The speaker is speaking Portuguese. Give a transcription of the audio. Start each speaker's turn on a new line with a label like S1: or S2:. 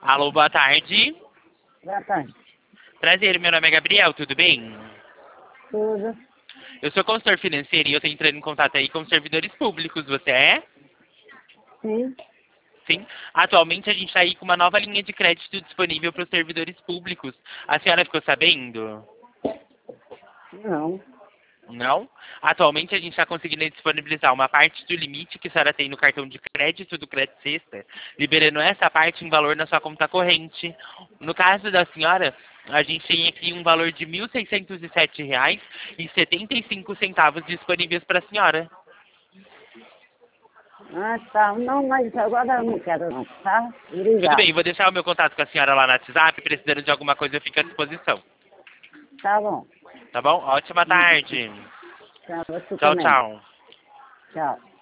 S1: Alô, boa tarde.
S2: Boa tarde.
S1: Prazer, meu nome é Gabriel, tudo bem?
S2: Tudo.
S1: Eu sou consultor financeiro e eu estou entrando em contato aí com servidores públicos, você é?
S2: Sim.
S1: Sim. Atualmente a gente está aí com uma nova linha de crédito disponível para os servidores públicos. A senhora ficou sabendo?
S2: Não.
S1: Não? Atualmente a gente está conseguindo disponibilizar uma parte do limite que a senhora tem no cartão de crédito do Crédito Sexta, liberando essa parte em valor na sua conta corrente. No caso da senhora, a gente tem aqui um valor de R$ 1.607,75 disponíveis para a senhora.
S2: Ah, tá. Não, mas agora eu não quero não, tá?
S1: Tudo bem,
S2: Obrigado.
S1: vou deixar o meu contato com a senhora lá no WhatsApp, precisando de alguma coisa eu fico à disposição.
S2: Tá bom.
S1: Tá bom? Ótima tarde.
S2: Tchau, você
S1: Tchau,
S2: também.
S1: tchau.
S2: Tchau.